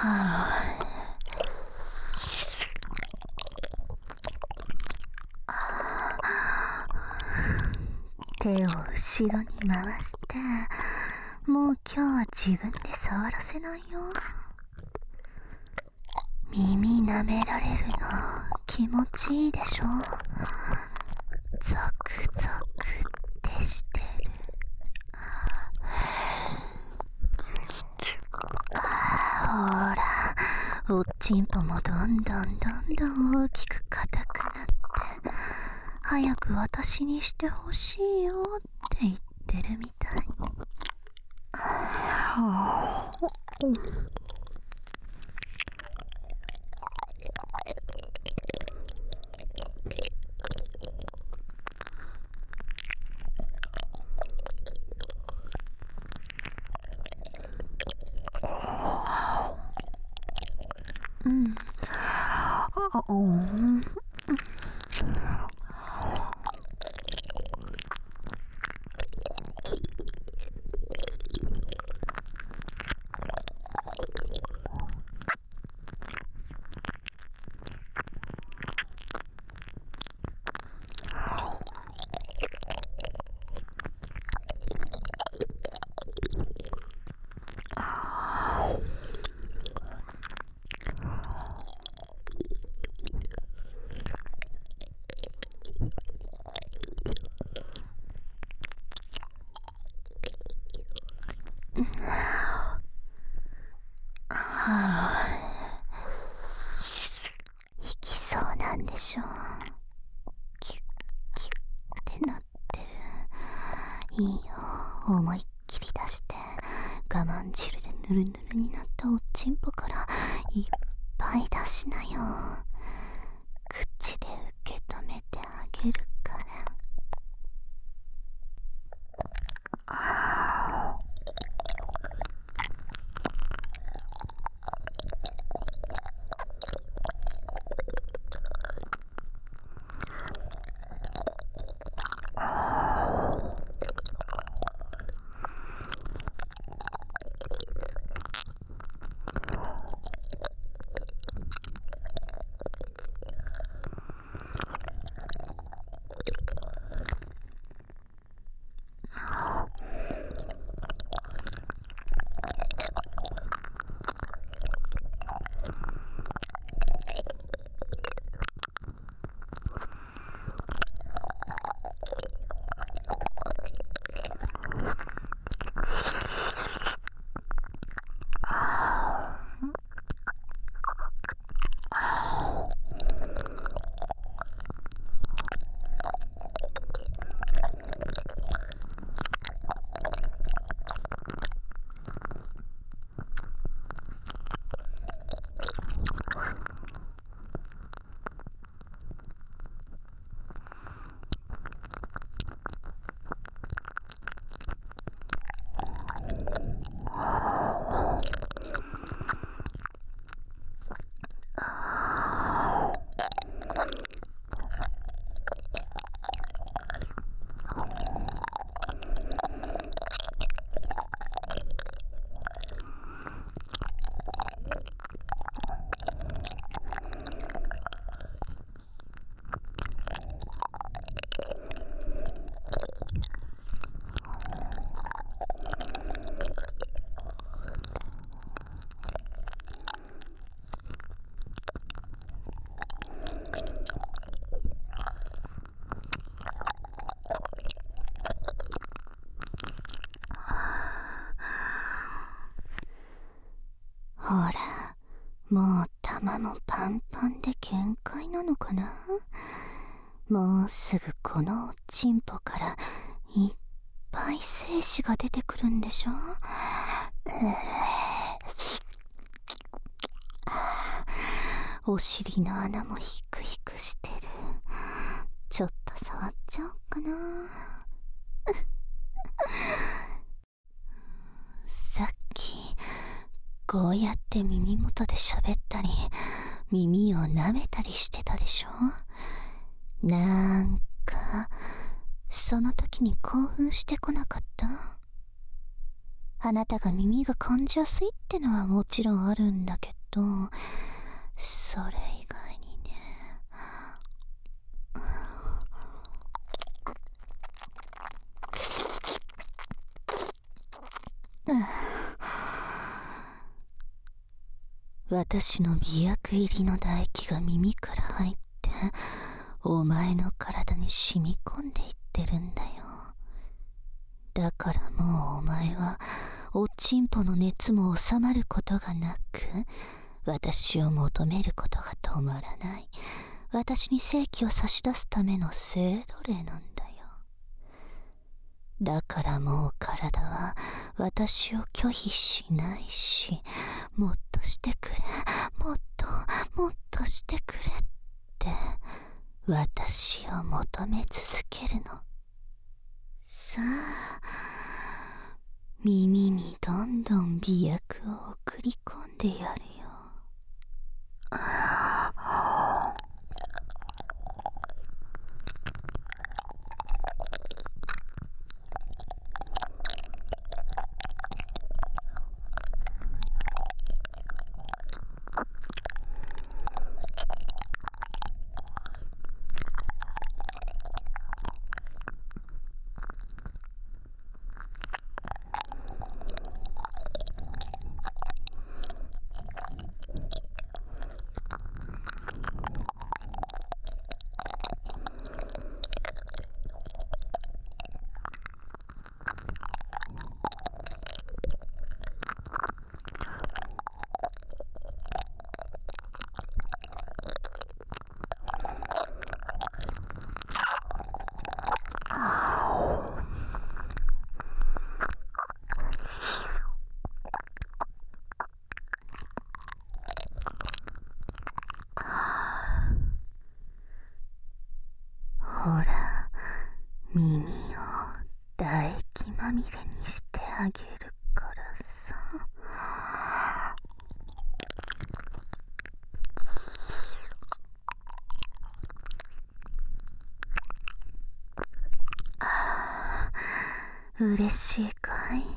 手を後ろに回して、もう今日は自分で触らせないよ。耳舐められるの気持ちいいでしょ。ゾクゾクってしてる。ほら、おっちんぽもどんどん大きく硬くなって、早く私にしてほしいよって言ってるみたい。引きそうなんでしょ。キュッキュッってなってる。いいよ、思いっきり出して、我慢汁でぬるぬるになったおっちんぽからいっぱい出しなよ。口で受け止めてあげるから。ほら、もう玉もパンパンで限界なのかな。もうすぐこのおっちんぽからいっぱい精子が出てくるんでしょ。お尻の穴もヒクヒクしてる。ちょっと触っちゃおうかな。さっきこうやって耳元で喋ったり、耳を舐めたりしてたでしょ。なんかその時に興奮してこなかった？ あなたが耳が感じやすいってのはもちろんあるんだけど、それ以外にね、私の媚薬入りの唾液が耳から入ってお前の体に染み込んでいってるんだよ。だからもうお前はおちんぽの熱も収まることがなく、私を求めることが止まらない、私に性器を差し出すための性奴隷なんだよ。だからもう体は私を拒否しないし、もっとしてくれ、もっとしてくれって私を求め続けるの。さあ、耳にどんどん媚薬を送り込んでやるよ。ほら、耳を唾液まみれにしてあげるからさ。嬉しいかい？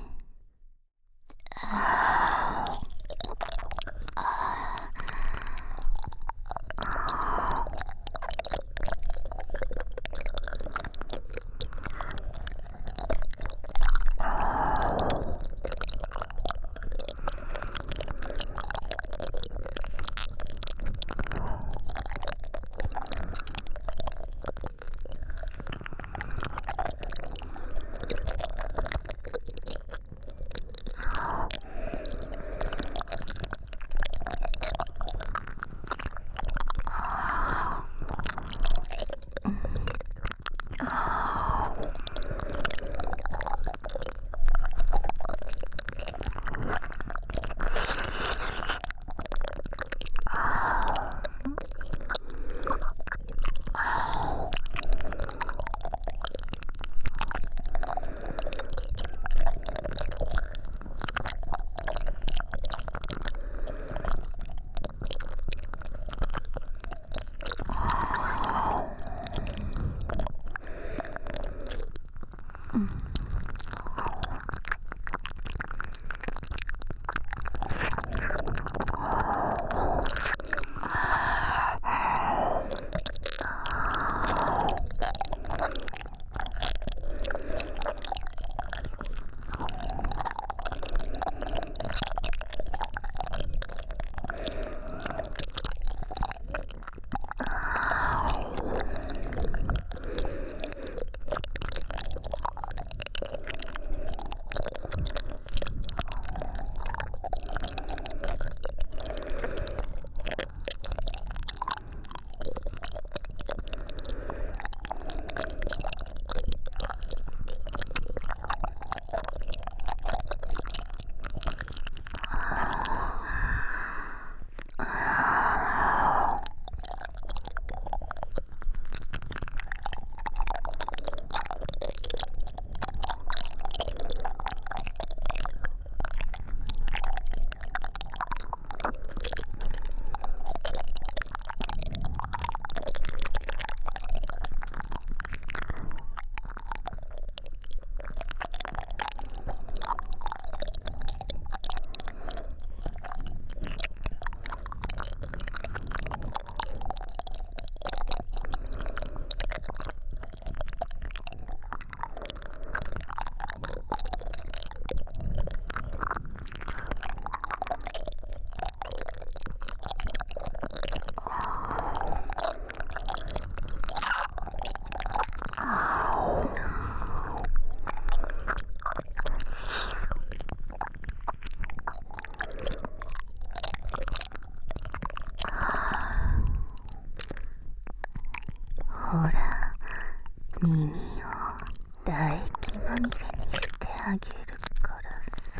ほら、耳を唾液まみれにしてあげるからさ。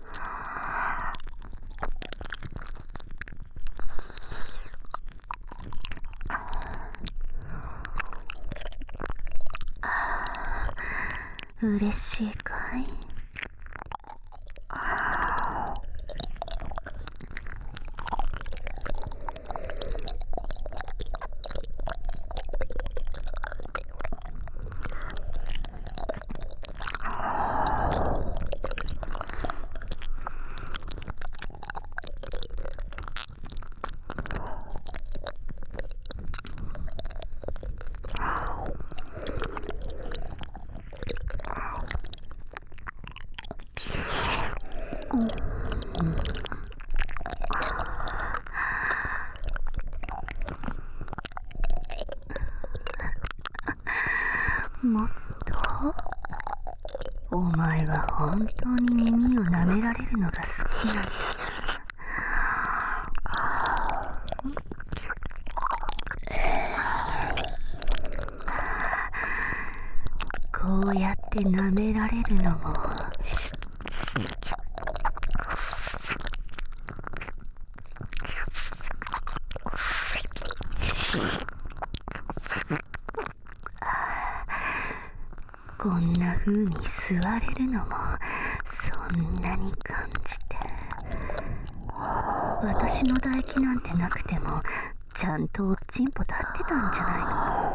嬉しいかい？もっと？お前は本当に耳を舐められるのが好きなんだな。こうやって舐められるのもこんな風に座れるのもそんなに感じて、私の唾液なんてなくてもちゃんとおっちんぽ立ってたんじゃないの？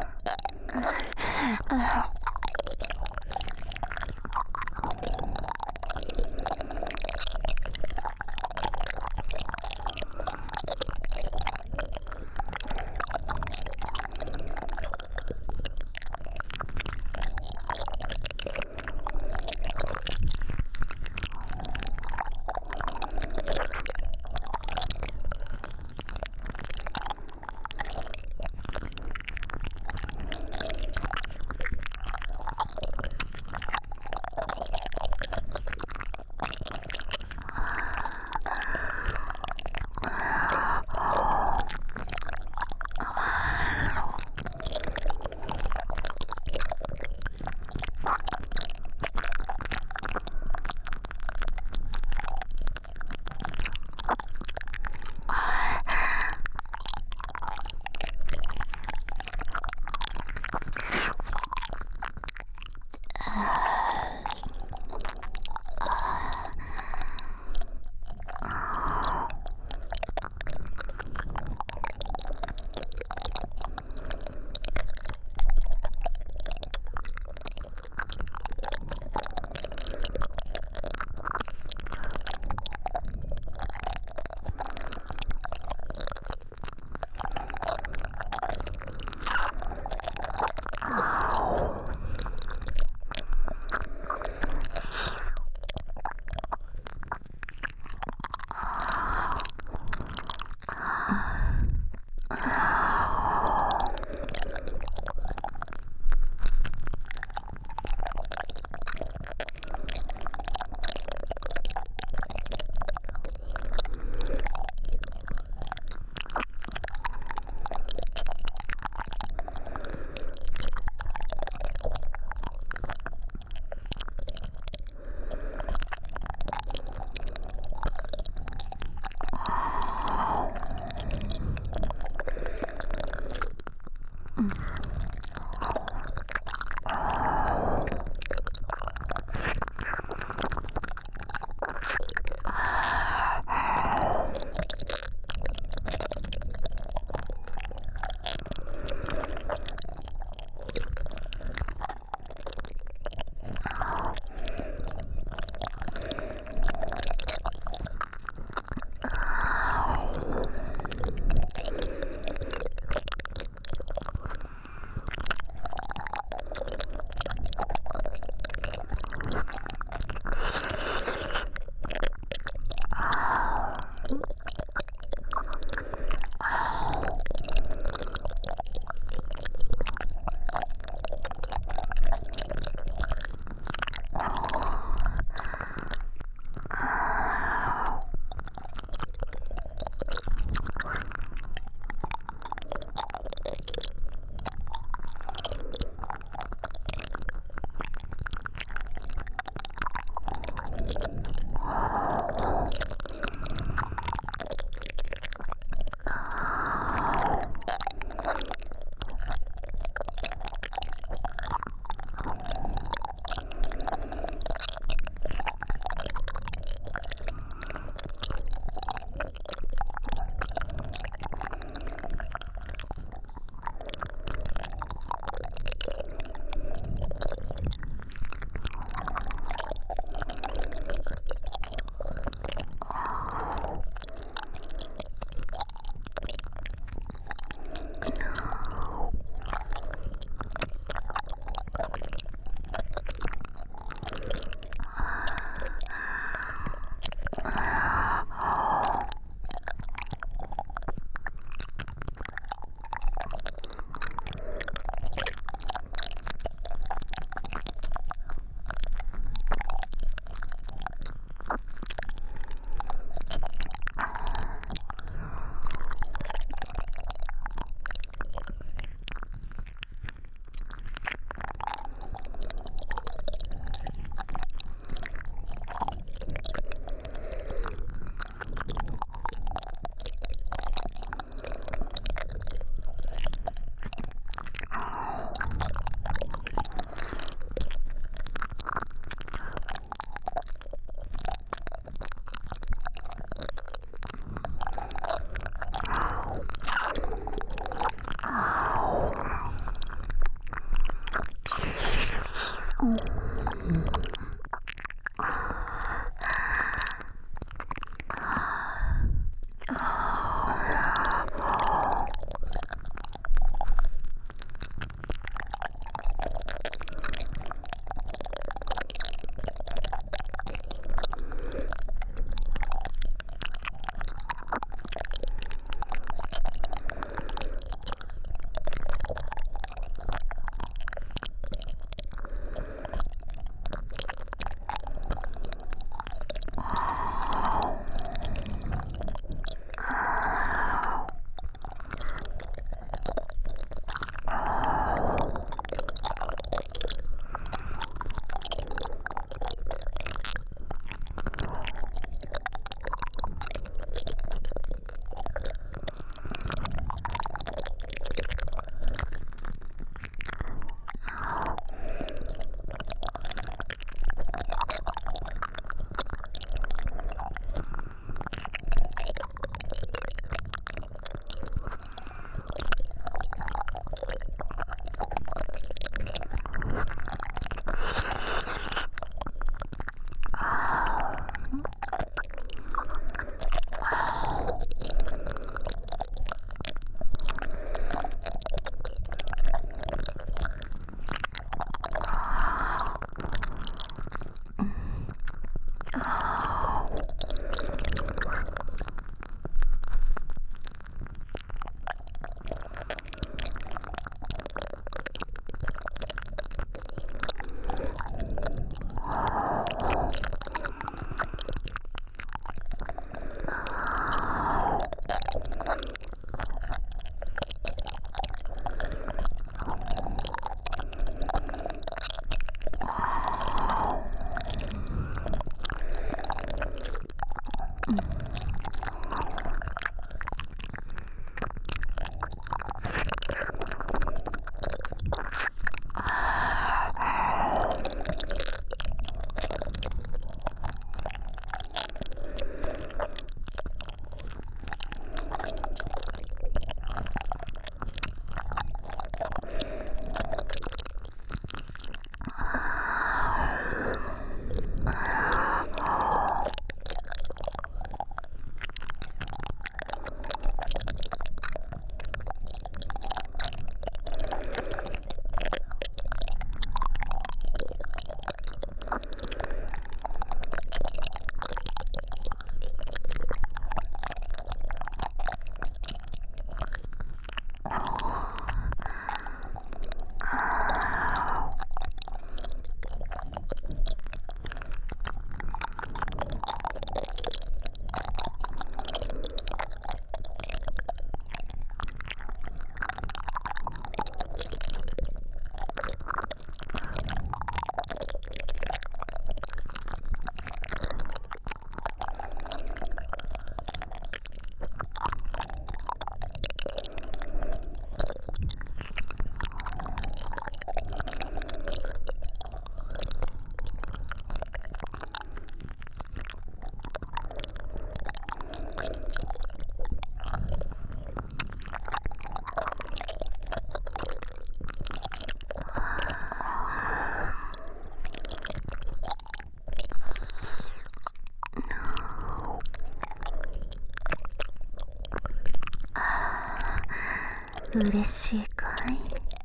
嬉しいかい？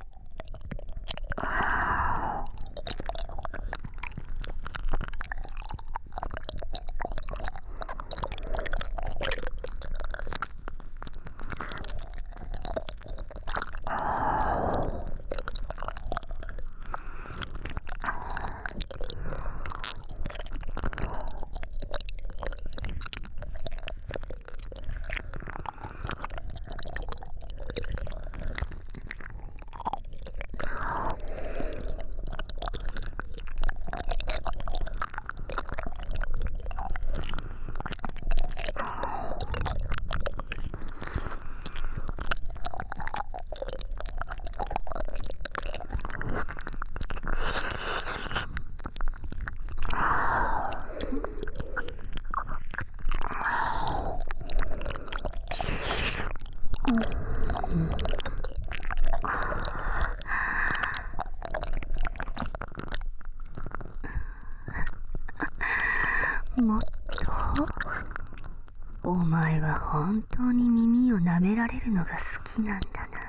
もっと、お前は本当に耳を舐められるのが好きなんだな。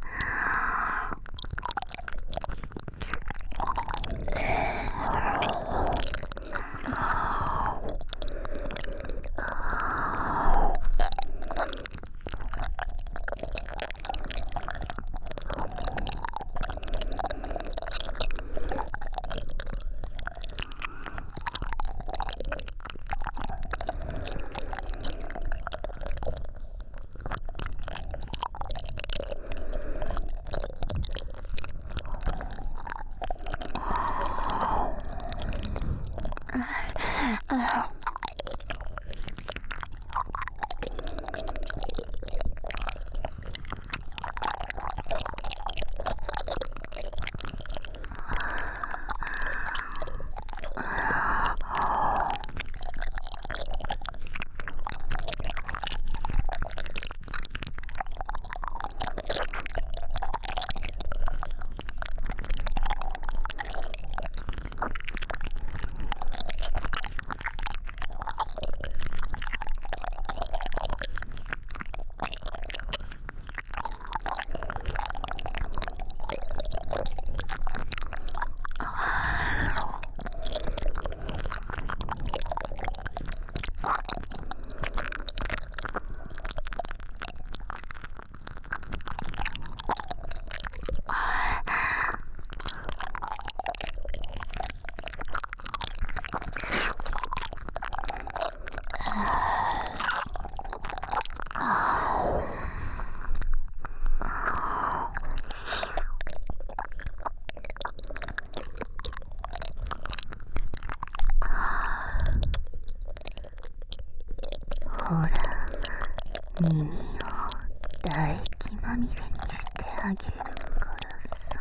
ほら、耳を唾液まみれにしてあげるからさ。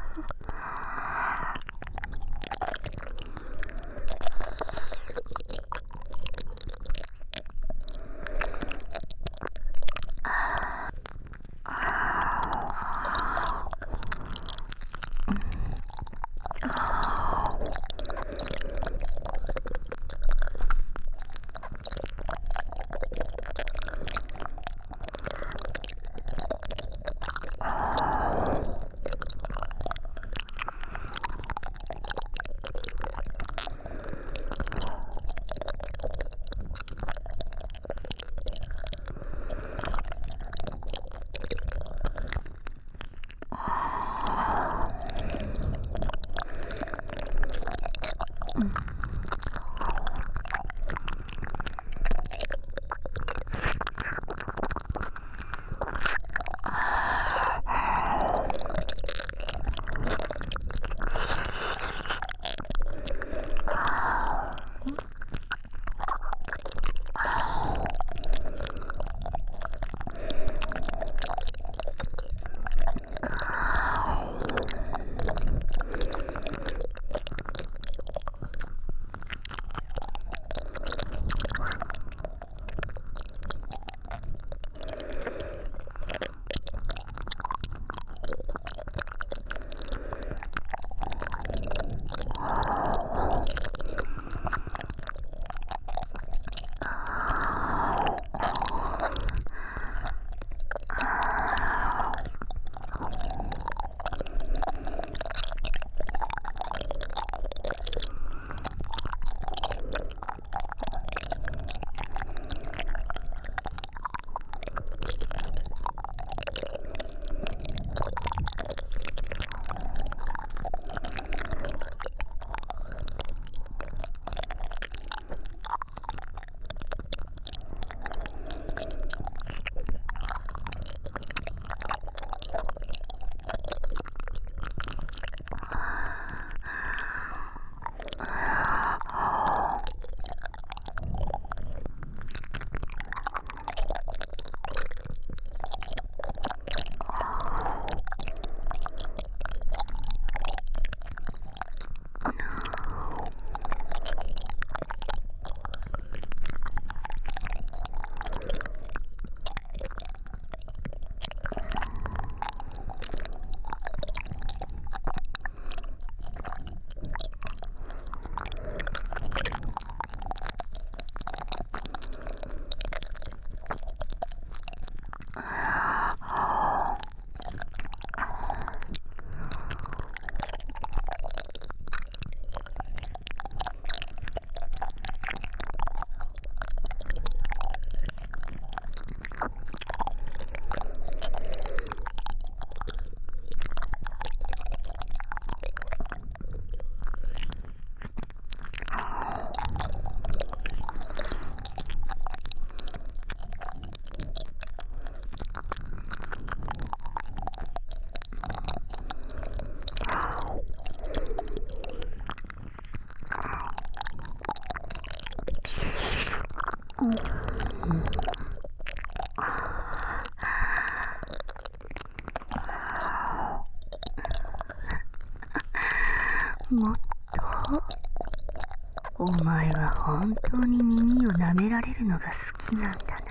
もっとお前は本当に耳を舐められるのが好きなんだな。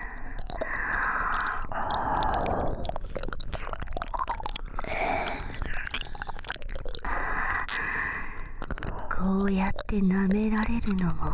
こうやって舐められるのも